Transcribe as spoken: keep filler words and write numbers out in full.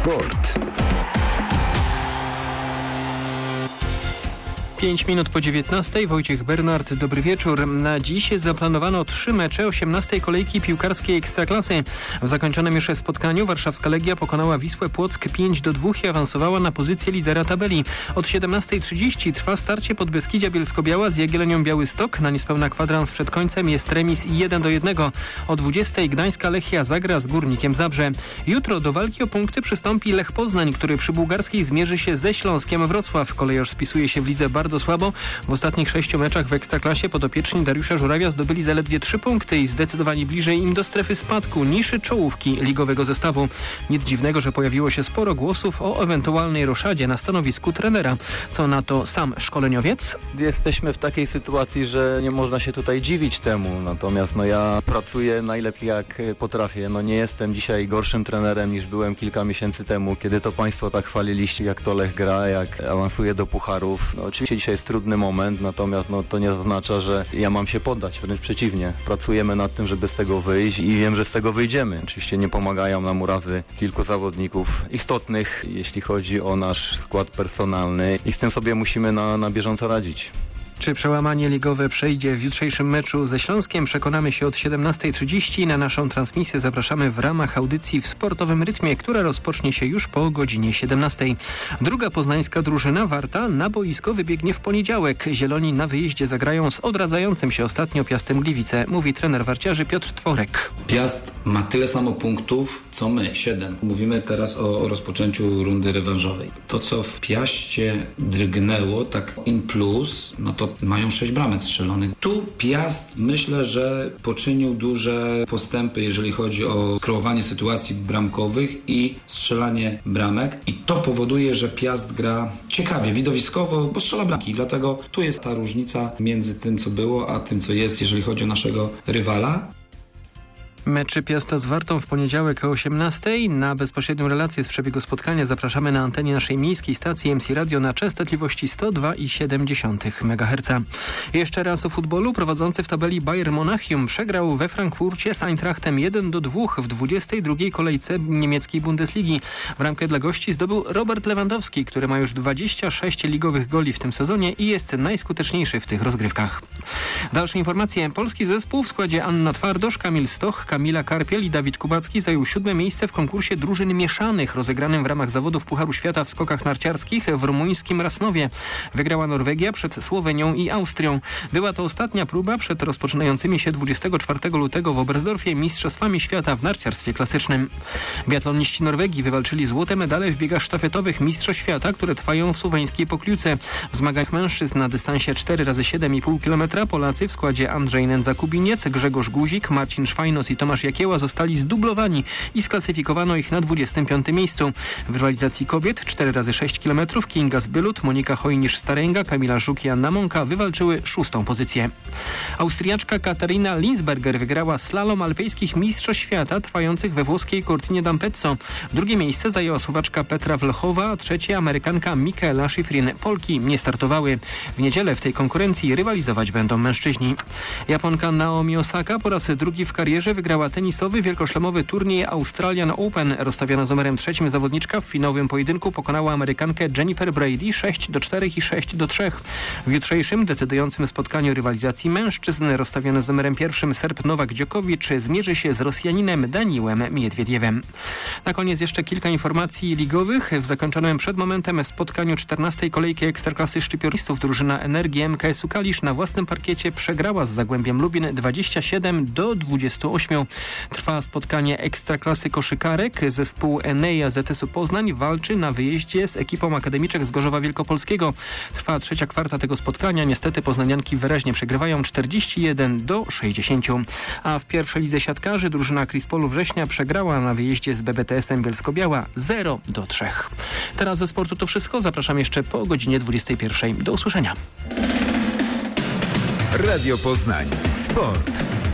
Sport. Pięć minut po dziewiętnastej. Wojciech Bernard, dobry wieczór. Na dziś zaplanowano trzy mecze osiemnastej kolejki piłkarskiej Ekstraklasy. W zakończonym już spotkaniu warszawska Legia pokonała Wisłę Płock pięć do dwóch i awansowała na pozycję lidera tabeli. Od siedemnastej trzydzieści trwa starcie Podbeskidzia Bielsko-Biała z Jagiellonią Białystok. Na niespełna kwadrans przed końcem jest remis jeden do jednego. O dwudziestej Gdańska Lechia zagra z Górnikiem Zabrze. Jutro do walki o punkty przystąpi Lech Poznań, który przy bułgarskiej zmierzy się ze Śląskiem Wrocław. Kolejorz spisuje się w lidze bardzo Bardzo słabo. W ostatnich sześciu meczach w Ekstraklasie podopieczni Dariusza Żurawia zdobyli zaledwie trzy punkty i zdecydowanie bliżej im do strefy spadku niż czołówki ligowego zestawu. Nic dziwnego, że pojawiło się sporo głosów o ewentualnej roszadzie na stanowisku trenera. Co na to sam szkoleniowiec? Jesteśmy w takiej sytuacji, że nie można się tutaj dziwić temu. Natomiast no ja pracuję najlepiej jak potrafię. No nie jestem dzisiaj gorszym trenerem niż byłem kilka miesięcy temu, kiedy to państwo tak chwaliliście, jak to Lech gra, jak awansuje do pucharów. No oczywiście dzisiaj jest trudny moment, natomiast no, to nie oznacza, że ja mam się poddać, wręcz przeciwnie. Pracujemy nad tym, żeby z tego wyjść i wiem, że z tego wyjdziemy. Oczywiście nie pomagają nam urazy kilku zawodników istotnych, jeśli chodzi o nasz skład personalny i z tym sobie musimy na, na bieżąco radzić. Czy przełamanie ligowe przejdzie w jutrzejszym meczu ze Śląskiem? Przekonamy się od siedemnastej trzydzieści. Na naszą transmisję zapraszamy w ramach audycji w sportowym rytmie, która rozpocznie się już po godzinie siedemnastej. Druga poznańska drużyna Warta na boisko wybiegnie w poniedziałek. Zieloni na wyjeździe zagrają z odradzającym się ostatnio Piastem Gliwice, mówi trener warciarzy Piotr Tworek. Piast ma tyle samo punktów, co my, siedem. Mówimy teraz o, o rozpoczęciu rundy rewanżowej. To, co w Piaście drgnęło, tak in plus, no to mają sześć bramek strzelonych. Tu Piast myślę, że poczynił duże postępy, jeżeli chodzi o kreowanie sytuacji bramkowych i strzelanie bramek. I to powoduje, że Piast gra ciekawie, widowiskowo, bo strzela bramki. Dlatego tu jest ta różnica między tym, co było, a tym, co jest, jeżeli chodzi o naszego rywala. Mecz Piasta z Wartą w poniedziałek o osiemnastej. Na bezpośrednią relację z przebiegu spotkania zapraszamy na antenie naszej miejskiej stacji M C Radio na częstotliwości sto dwa i siedem dziesiątych megaherca. Jeszcze raz o futbolu. Prowadzący w tabeli Bayern Monachium przegrał we Frankfurcie z Eintrachtem jeden do dwóch w dwudziestej drugiej kolejce niemieckiej Bundesligi. Bramkę dla gości zdobył Robert Lewandowski, który ma już dwadzieścia sześć ligowych goli w tym sezonie i jest najskuteczniejszy w tych rozgrywkach. Dalsze informacje. Polski zespół w składzie Anna Twardosz, Kamil Stoch, Kamila Karpiel i Dawid Kubacki zajął siódme miejsce w konkursie drużyn mieszanych rozegranym w ramach zawodów Pucharu Świata w skokach narciarskich w rumuńskim Rasnowie. Wygrała Norwegia przed Słowenią i Austrią. Była to ostatnia próba przed rozpoczynającymi się dwudziestego czwartego lutego w Oberstdorfie Mistrzostwami Świata w narciarstwie klasycznym. Biatloniści Norwegii wywalczyli złote medale w biegach sztafetowych Mistrzostw Świata, które trwają w słoweńskiej Pokliuce. W zmaganiach mężczyzn na dystansie cztery razy siedem i pół kilometra Polacy w składzie Andrzej Nędza-Kubiniec, Grzegorz Guzik, Marcin Szwajnos i Tomasz Jakieła zostali zdublowani i sklasyfikowano ich na dwudziestym piątym miejscu. W rywalizacji kobiet cztery razy sześć kilometrów Kinga Zbylut, Monika Hojnisz-Staręga, Kamila Żuk i Anna Monka wywalczyły szóstą pozycję. Austriaczka Katarina Linsberger wygrała slalom alpejskich Mistrzostw Świata trwających we włoskiej Cortinie d'Ampezzo. Drugie miejsce zajęła Słowaczka Petra Wlchowa, a trzecie Amerykanka Michaela Schifrin. Polki nie startowały. W niedzielę w tej konkurencji rywalizować będą mężczyźni. Japonka Naomi Osaka po raz drugi w karierze wygrała tenisowy wielkoszlemowy turniej Australian Open. Rozstawiona z numerem trzecim zawodniczka w finałowym pojedynku pokonała Amerykankę Jennifer Brady sześć do czterech i sześć do trzech. W jutrzejszym decydującym spotkaniu rywalizacji mężczyzn rozstawiony z numerem pierwszym Serb Nowak Djokovic zmierzy się z Rosjaninem Daniłem Miedwiediewem. Na koniec jeszcze kilka informacji ligowych. W zakończonym przed momentem spotkaniu czternastej kolejki Ekstraklasy szczypioristów drużyna Energii M K S-u Kalisz na własnym parkiecie przegrała z Zagłębiem Lubin dwadzieścia siedem do dwudziestu ośmiu. Trwa spotkanie Ekstraklasy koszykarek. Zespół Eneja Z S U Poznań walczy na wyjeździe z ekipą akademiczek z Gorzowa Wielkopolskiego. Trwa trzecia kwarta tego spotkania. Niestety poznanianki wyraźnie przegrywają czterdzieści jeden do sześćdziesięciu. A w pierwszej lidze siatkarzy drużyna Krispolu Września przegrała na wyjeździe z B B T S-em Bielsko-Biała zero do trzech. Teraz ze sportu to wszystko. Zapraszam jeszcze po godzinie dwudziestej pierwszej. Do usłyszenia. Radio Poznań. Sport.